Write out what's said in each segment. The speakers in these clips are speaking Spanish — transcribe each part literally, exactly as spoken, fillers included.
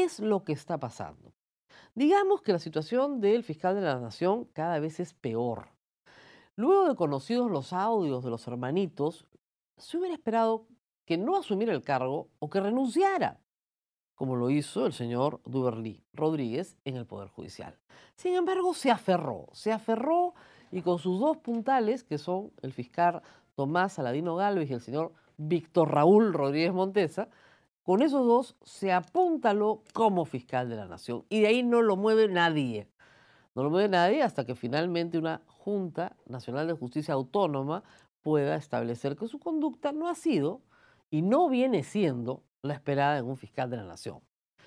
es lo que está pasando? Digamos que la situación del fiscal de la Nación cada vez es peor. Luego de conocidos los audios de los hermanitos, se hubiera esperado que no asumiera el cargo o que renunciara, como lo hizo el señor Duberly Rodríguez en el Poder Judicial. Sin embargo, se aferró, se aferró y con sus dos puntales, que son el fiscal Tomás Aladino Gálvez y el señor Víctor Raúl Rodríguez Montesa, con esos dos se apuntaló como fiscal de la Nación y de ahí no lo mueve nadie. No lo mueve nadie hasta que finalmente una Junta Nacional de Justicia Autónoma pueda establecer que su conducta no ha sido y no viene siendo la esperada en un fiscal de la Nación.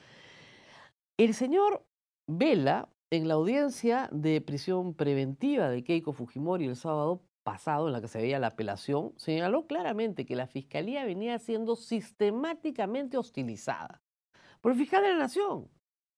El señor Vela, en la audiencia de prisión preventiva de Keiko Fujimori el sábado pasado, en la que se veía la apelación, señaló claramente que la Fiscalía venía siendo sistemáticamente hostilizada por el fiscal de la Nación.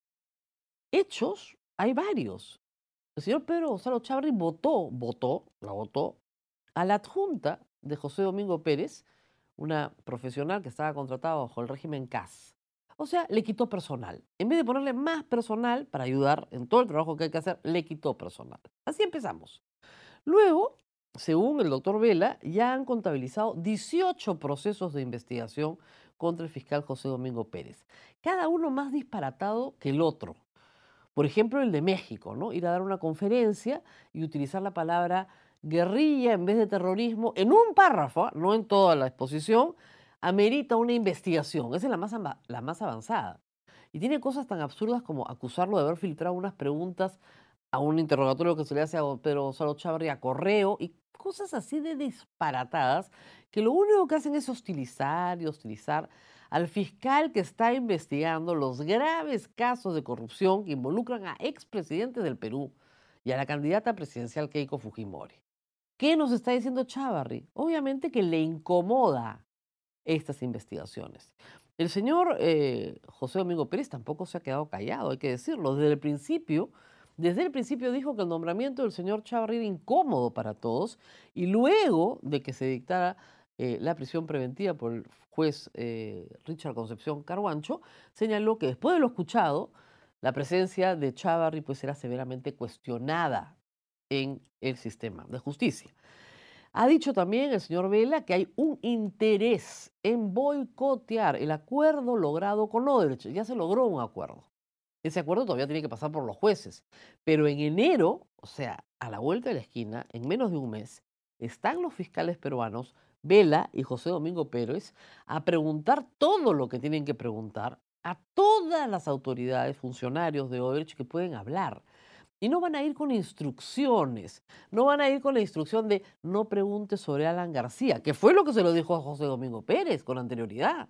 Hechos, hay varios. El señor Pedro Gonzalo Chávarri votó, votó, la votó, a la adjunta de José Domingo Pérez, una profesional que estaba contratada bajo el régimen C A S. O sea, le quitó personal. En vez de ponerle más personal para ayudar en todo el trabajo que hay que hacer, le quitó personal. Así empezamos. Luego, según el doctor Vela, ya han contabilizado dieciocho procesos de investigación contra el fiscal José Domingo Pérez, cada uno más disparatado que el otro. Por ejemplo, el de México, ¿no? Ir a dar una conferencia y utilizar la palabra guerrilla en vez de terrorismo en un párrafo, ¿ah? No en toda la exposición, amerita una investigación. Esa es la más, la más avanzada. Y tiene cosas tan absurdas como acusarlo de haber filtrado unas preguntas a un interrogatorio que se le hace a Pedro Gonzalo Chávarri a correo y cosas así de disparatadas que lo único que hacen es hostilizar y hostilizar al fiscal que está investigando los graves casos de corrupción que involucran a expresidentes del Perú y a la candidata presidencial Keiko Fujimori. ¿Qué nos está diciendo Chávarri? Obviamente que le incomoda estas investigaciones. El señor eh, José Domingo Pérez tampoco se ha quedado callado, hay que decirlo. Desde el principio, desde el principio dijo que el nombramiento del señor Chávarri era incómodo para todos y luego de que se dictara eh, la prisión preventiva por el juez eh, Richard Concepción Carhuancho, señaló que después de lo escuchado, la presencia de Chávarri pues era severamente cuestionada en el sistema de justicia. Ha dicho también el señor Vela que hay un interés en boicotear el acuerdo logrado con Odebrecht. Ya se logró un acuerdo. Ese acuerdo todavía tiene que pasar por los jueces. Pero en enero, o sea, a la vuelta de la esquina, en menos de un mes, están los fiscales peruanos, Vela y José Domingo Pérez, a preguntar todo lo que tienen que preguntar a todas las autoridades, funcionarios de Odebrecht que pueden hablar. Y no van a ir con instrucciones, no van a ir con la instrucción de no pregunte sobre Alan García, que fue lo que se lo dijo a José Domingo Pérez con anterioridad.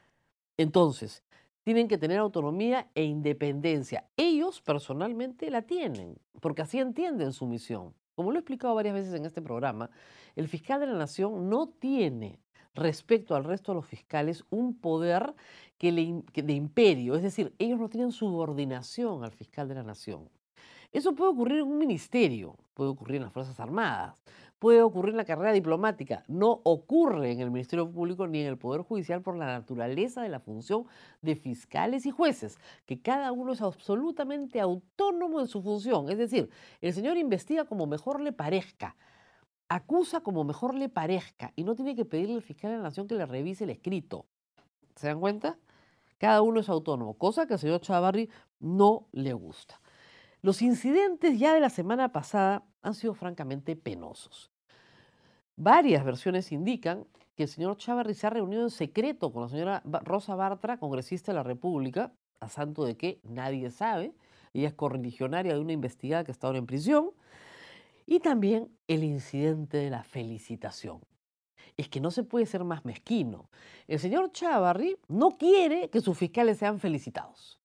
Entonces, tienen que tener autonomía e independencia. Ellos personalmente la tienen, porque así entienden su misión. Como lo he explicado varias veces en este programa, el fiscal de la Nación no tiene respecto al resto de los fiscales un poder que le, que de imperio, es decir, ellos no tienen subordinación al fiscal de la Nación. Eso puede ocurrir en un ministerio, puede ocurrir en las Fuerzas Armadas, puede ocurrir en la carrera diplomática. No ocurre en el Ministerio Público ni en el Poder Judicial por la naturaleza de la función de fiscales y jueces, que cada uno es absolutamente autónomo en su función. Es decir, el señor investiga como mejor le parezca, acusa como mejor le parezca y no tiene que pedirle al fiscal de la Nación que le revise el escrito. ¿Se dan cuenta? Cada uno es autónomo, cosa que al señor Chávarri no le gusta. Los incidentes ya de la semana pasada han sido francamente penosos. Varias versiones indican que el señor Chávarri se ha reunido en secreto con la señora Rosa Bartra, congresista de la República, a santo de que nadie sabe. Ella es correligionaria de una investigada que está ahora en prisión. Y también el incidente de la felicitación. Es que no se puede ser más mezquino. El señor Chávarri no quiere que sus fiscales sean felicitados.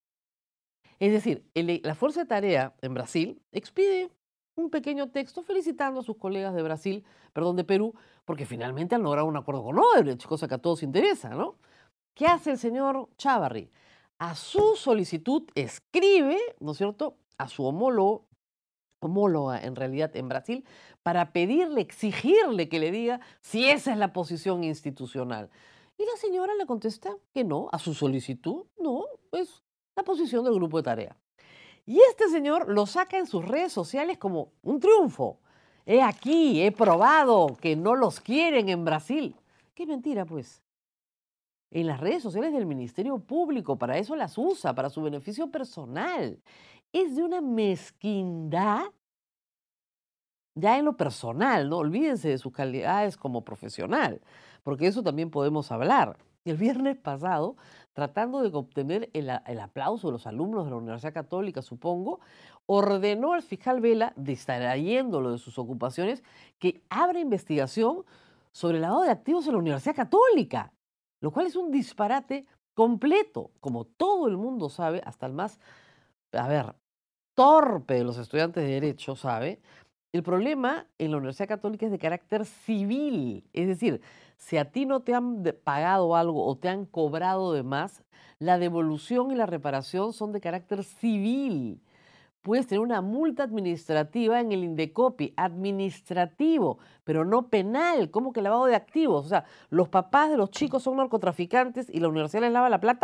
Es decir, el, la Fuerza de Tarea en Brasil expide un pequeño texto felicitando a sus colegas de Brasil, perdón, de Perú, porque finalmente han logrado un acuerdo con Odebrecht, cosa que a todos interesa, ¿no? ¿Qué hace el señor Chávarri? A su solicitud escribe, ¿no es cierto?, a su homólogo, homóloga en realidad en Brasil, para pedirle, exigirle que le diga si esa es la posición institucional. Y la señora le contesta que no, a su solicitud, no, pues la posición del grupo de tarea. Y este señor lo saca en sus redes sociales como un triunfo. He aquí, he probado que no los quieren en Brasil. Qué mentira, pues. En las redes sociales del Ministerio Público, para eso las usa, para su beneficio personal. Es de una mezquindad ya en lo personal, no olvídense de sus calidades como profesional, porque eso también podemos hablar. El viernes pasado, tratando de obtener el, a- el aplauso de los alumnos de la Universidad Católica, supongo, ordenó al fiscal Vela, distrayéndolo de sus ocupaciones, que abra investigación sobre el lavado de activos en la Universidad Católica, lo cual es un disparate completo, como todo el mundo sabe, hasta el más, a ver, torpe de los estudiantes de Derecho sabe. El problema en la Universidad Católica es de carácter civil, es decir, si a ti no te han de- pagado algo o te han cobrado de más, la devolución y la reparación son de carácter civil. Puedes tener una multa administrativa en el Indecopi, administrativo, pero no penal, como que lavado de activos. O sea, los papás de los chicos son narcotraficantes y la universidad les lava la plata.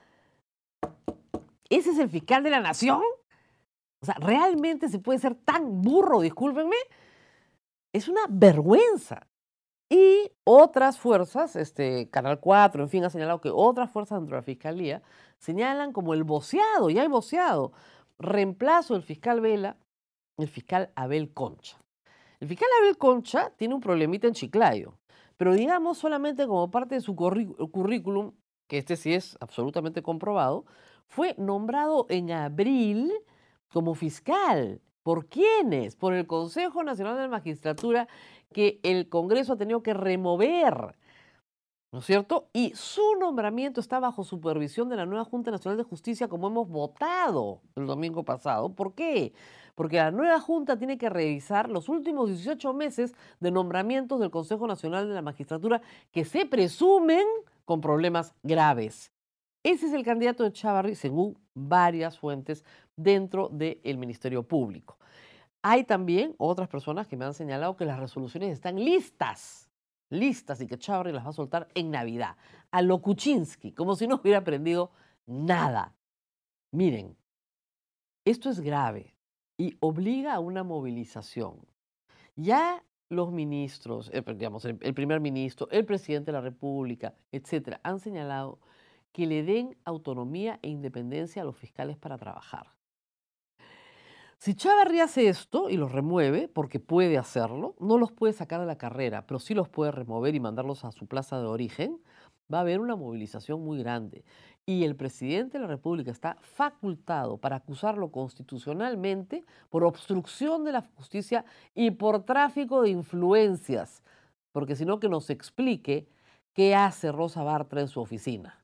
¿Ese es el fiscal de la nación? O sea, ¿realmente se puede ser tan burro, discúlpenme? Es una vergüenza. Y otras fuerzas, este, Canal cuatro, en fin, ha señalado que otras fuerzas dentro de la Fiscalía señalan como el voceado, ya hay voceado, reemplazo del fiscal Vela, el fiscal Abel Concha. El fiscal Abel Concha tiene un problemita en Chiclayo, pero digamos solamente como parte de su curri- currículum, que este sí es absolutamente comprobado, fue nombrado en abril como fiscal. ¿Por quiénes? Por el Consejo Nacional de la Magistratura, que el Congreso ha tenido que remover, ¿no es cierto? Y su nombramiento está bajo supervisión de la nueva Junta Nacional de Justicia, como hemos votado el domingo pasado. ¿Por qué? Porque la nueva Junta tiene que revisar los últimos dieciocho meses de nombramientos del Consejo Nacional de la Magistratura que se presumen con problemas graves. Ese es el candidato de Chávarri, según varias fuentes dentro del Ministerio Público. Hay también otras personas que me han señalado que las resoluciones están listas, listas y que Chávarri las va a soltar en Navidad, a lo Kuczynski, como si no hubiera aprendido nada. Miren, esto es grave y obliga a una movilización. Ya los ministros, eh, digamos, el, el primer ministro, el presidente de la República, etcétera, han señalado que le den autonomía e independencia a los fiscales para trabajar. Si Chávarri hace esto y los remueve, porque puede hacerlo, no los puede sacar de la carrera, pero sí los puede remover y mandarlos a su plaza de origen, va a haber una movilización muy grande. Y el presidente de la República está facultado para acusarlo constitucionalmente por obstrucción de la justicia y por tráfico de influencias. Porque si no, que nos explique qué hace Rosa Bartra en su oficina.